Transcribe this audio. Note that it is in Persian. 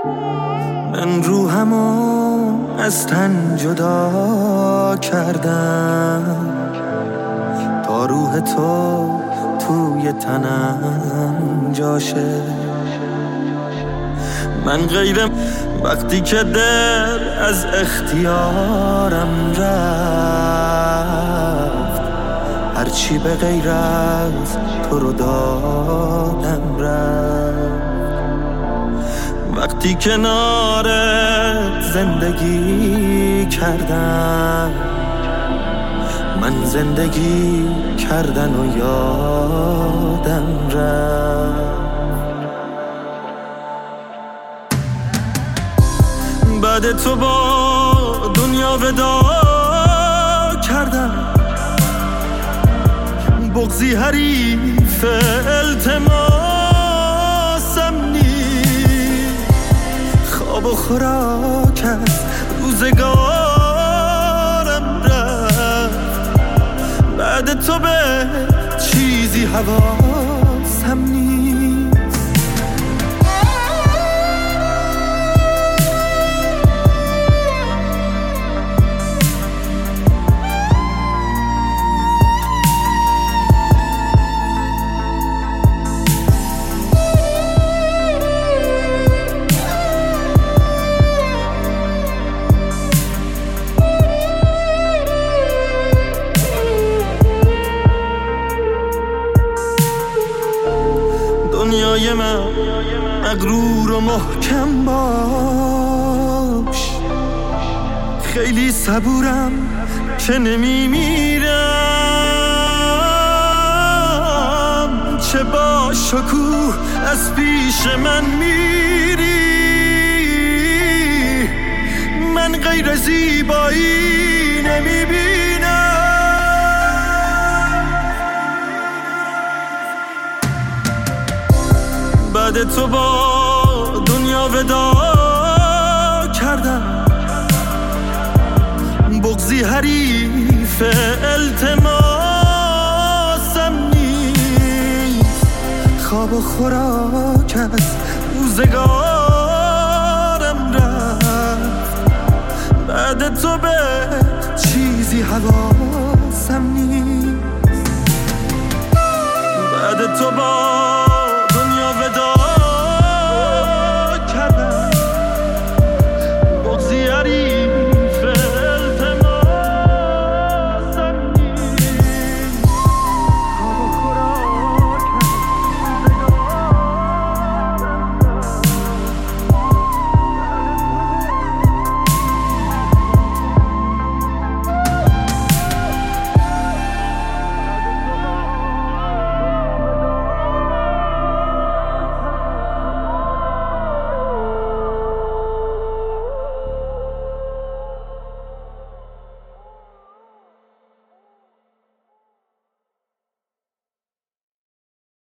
من روحمو از تن جدا کردم تا روح تو توی تنم جاشه. من غیرم وقتی که دل از اختیارم رفت، هرچی به غیر از تو رو دادم رفت. وقتی کنارت زندگی کردم، من زندگی کردن و یادم رفت. بعد تو با دنیا ودا کردم، بغضی حریف التماسم نیست، خواب و خوراک از روزگارم رفت. بعد تو به چیزی حواسم نیست. دنیای من مغرور و محکم باش، خیلی صبورم که نمیمیرم. چه با شکوه از پیش من میری، من غیر زیبایی نمیبینم. بعد تو با دنیا ودا کردم، بغضی حریف التماسم نیست، خواب و خوراک از روزگارم رفت. بعد تو به چیزی حواسم نیست. بعد تو با